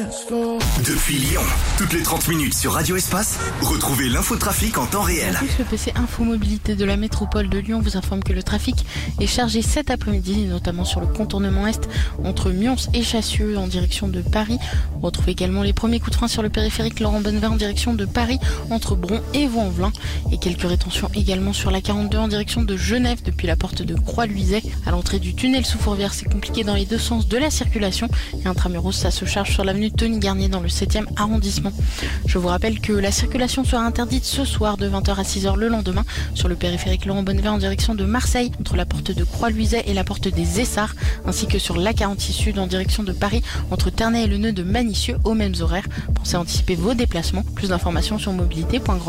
Depuis Lyon, toutes les 30 minutes sur Radio Espace, retrouvez l'infotrafic en temps réel. En plus, le PC Info Mobilité de la métropole de Lyon vous informe que le trafic est chargé cet après-midi, notamment sur le contournement est entre Mions et Chassieux en direction de Paris. On retrouve également les premiers coups de frein sur le périphérique Laurent Bonnevat en direction de Paris entre Bron et Vaux-en-Velin. Et quelques rétentions également sur la 42 en direction de Genève depuis la porte de Croix-Luiset. À l'entrée du tunnel sous Fourvière, c'est compliqué dans les deux sens de la circulation. Et intramuros, ça se charge sur l'avenue Tony Garnier dans le 7e arrondissement. Je vous rappelle que la circulation sera interdite ce soir de 20h à 6h le lendemain sur le périphérique Laurent Bonnevat en direction de Marseille entre la porte de Croix-Luiset et la porte des Essarts, ainsi que sur l'A46 Sud en direction de Paris entre Ternay et le nœud de Manicieux aux mêmes horaires. Pensez à anticiper vos déplacements. Plus d'informations sur mobilité.grand.